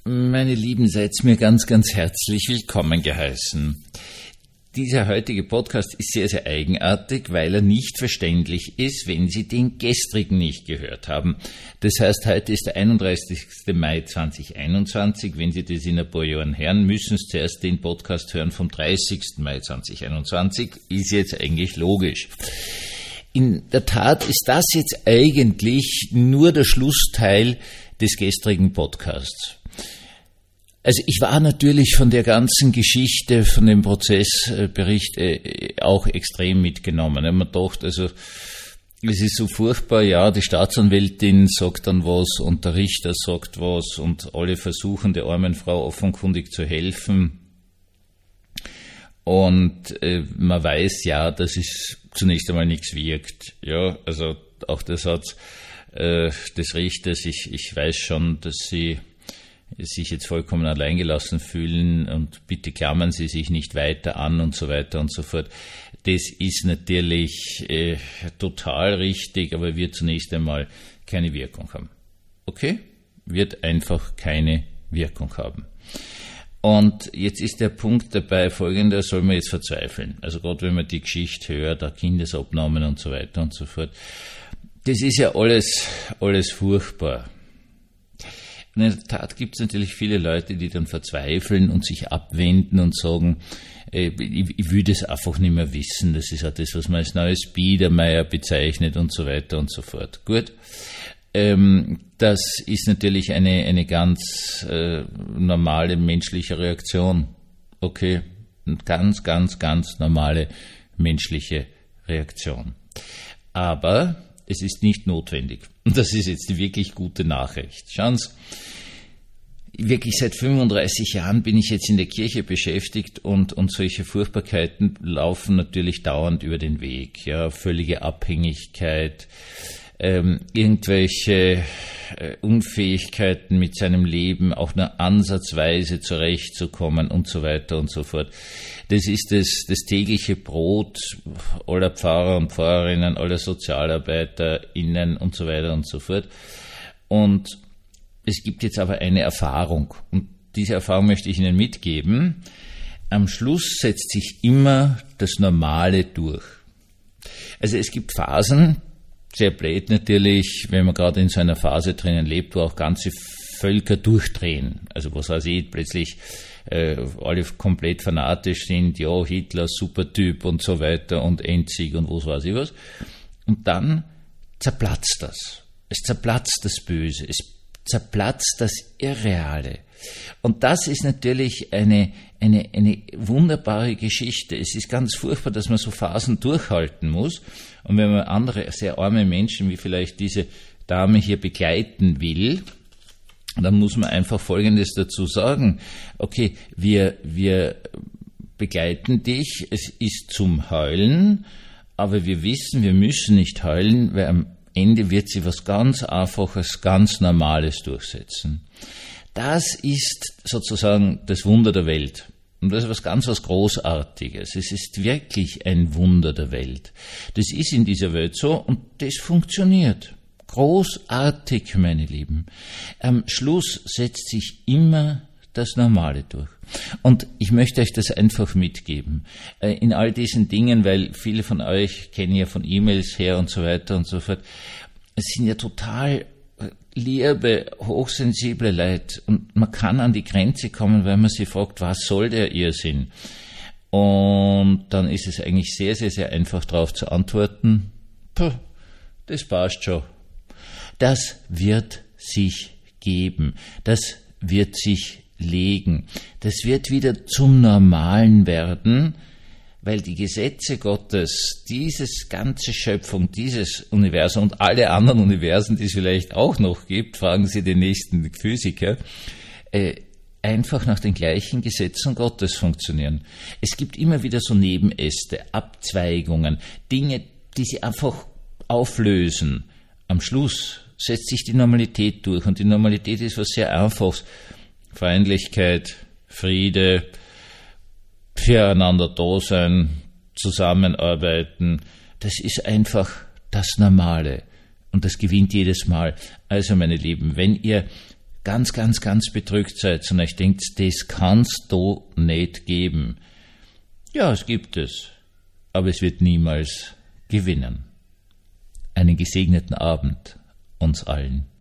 Meine Lieben, seid mir ganz, ganz herzlich willkommen geheißen. Dieser heutige Podcast ist sehr, sehr eigenartig, weil er nicht verständlich ist, wenn Sie den gestrigen nicht gehört haben. Das heißt, heute ist der 31. Mai 2021. Wenn Sie das in ein paar Jahren hören, müssen Sie zuerst den Podcast hören vom 30. Mai 2021. Ist jetzt eigentlich logisch. In der Tat ist das jetzt eigentlich nur der Schlussteil des gestrigen Podcasts. Also ich war natürlich von der ganzen Geschichte, von dem Prozessbericht auch extrem mitgenommen. Ich habe mir gedacht, also es ist so furchtbar, ja, die Staatsanwältin sagt dann was und der Richter sagt was und alle versuchen der armen Frau offenkundig zu helfen. Und man weiß ja, dass es zunächst einmal nichts wirkt. Ja, also auch der Satz des Richters, ich weiß schon, dass Sie sich jetzt vollkommen alleingelassen fühlen und bitte klammern Sie sich nicht weiter an und so weiter und so fort. Das ist natürlich total richtig, aber wird zunächst einmal keine Wirkung haben. Okay? Wird einfach keine Wirkung haben. Und jetzt ist der Punkt dabei folgender, soll man jetzt verzweifeln. Also gerade wenn man die Geschichte hört, auch Kindesabnahmen und so weiter und so fort. Das ist ja alles furchtbar. Und in der Tat gibt es natürlich viele Leute, die dann verzweifeln und sich abwenden und sagen, ich will das einfach nicht mehr wissen. Das ist ja das, was man als neues Biedermeier bezeichnet und so weiter und so fort. Gut. Das ist natürlich eine ganz normale menschliche Reaktion. Okay. Eine ganz, ganz, ganz normale menschliche Reaktion. Aber es ist nicht notwendig. Und das ist jetzt die wirklich gute Nachricht. Schauen Sie, wirklich seit 35 Jahren bin ich jetzt in der Kirche beschäftigt und solche Furchtbarkeiten laufen natürlich dauernd über den Weg. Ja, völlige Abhängigkeit, irgendwelche Unfähigkeiten mit seinem Leben auch nur ansatzweise zurechtzukommen und so weiter und so fort. Das ist das tägliche Brot aller Pfarrer und Pfarrerinnen, aller SozialarbeiterInnen und so weiter und so fort. Und es gibt jetzt aber eine Erfahrung und diese Erfahrung möchte ich Ihnen mitgeben. Am Schluss setzt sich immer das Normale durch. Also es gibt Phasen, sehr blöd natürlich, wenn man gerade in so einer Phase drinnen lebt, wo auch ganze Völker durchdrehen. Also was weiß ich, plötzlich alle komplett fanatisch sind, ja, Hitler, Supertyp und so weiter und Endsieg und was weiß ich was. Und dann zerplatzt das. Es zerplatzt das Böse. Es zerplatzt das Irreale. Und das ist natürlich eine wunderbare Geschichte. Es ist ganz furchtbar, dass man so Phasen durchhalten muss. Und wenn man andere, sehr arme Menschen, wie vielleicht diese Dame hier begleiten will, dann muss man einfach Folgendes dazu sagen. Okay, wir begleiten dich, es ist zum Heulen, aber wir wissen, wir müssen nicht heulen, weil am Ende wird sie was ganz Einfaches, ganz Normales durchsetzen. Das ist sozusagen das Wunder der Welt. Und das ist was Großartiges. Es ist wirklich ein Wunder der Welt. Das ist in dieser Welt so und das funktioniert. Großartig, meine Lieben. Am Schluss setzt sich immer das Normale durch. Und ich möchte euch das einfach mitgeben. In all diesen Dingen, weil viele von euch kennen ja von E-Mails her und so weiter und so fort. Es sind ja total liebe, hochsensible Leute. Und man kann an die Grenze kommen, weil man sich fragt, was soll der Irrsinn? Und dann ist es eigentlich sehr, sehr, sehr einfach darauf zu antworten, das passt schon. Das wird sich geben. Das wird sich legen. Das wird wieder zum Normalen werden, weil die Gesetze Gottes, dieses ganze Schöpfung, dieses Universum und alle anderen Universen, die es vielleicht auch noch gibt, fragen Sie den nächsten Physiker, einfach nach den gleichen Gesetzen Gottes funktionieren. Es gibt immer wieder so Nebenäste, Abzweigungen, Dinge, die Sie einfach auflösen. Am Schluss setzt sich die Normalität durch und die Normalität ist was sehr Einfaches. Freundlichkeit, Friede, füreinander da sein, zusammenarbeiten, das ist einfach das Normale und das gewinnt jedes Mal. Also meine Lieben, wenn ihr ganz, ganz, ganz bedrückt seid und euch denkt, das kannst du nicht geben. Ja, es gibt es, aber es wird niemals gewinnen. Einen gesegneten Abend uns allen.